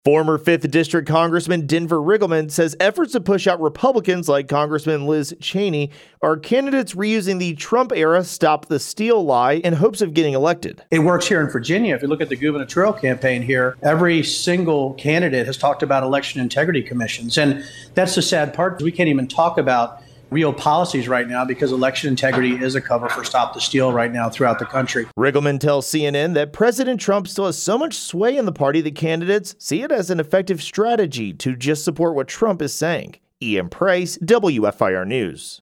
Former 5th District Congressman Denver Riggleman says efforts to push out Republicans like Congressman Liz Cheney are candidates reusing the Trump-era Stop the Steal lie in hopes of getting elected. It works here in Virginia. If you look at the gubernatorial campaign here, every single candidate has talked about election integrity commissions. And that's the sad part. We can't even talk about real policies right now because election integrity is a cover for Stop the Steal right now throughout the country. Riggleman tells CNN that President Trump still has so much sway in the party that candidates see it as an effective strategy to just support what Trump is saying. Ian Price, WFIR News.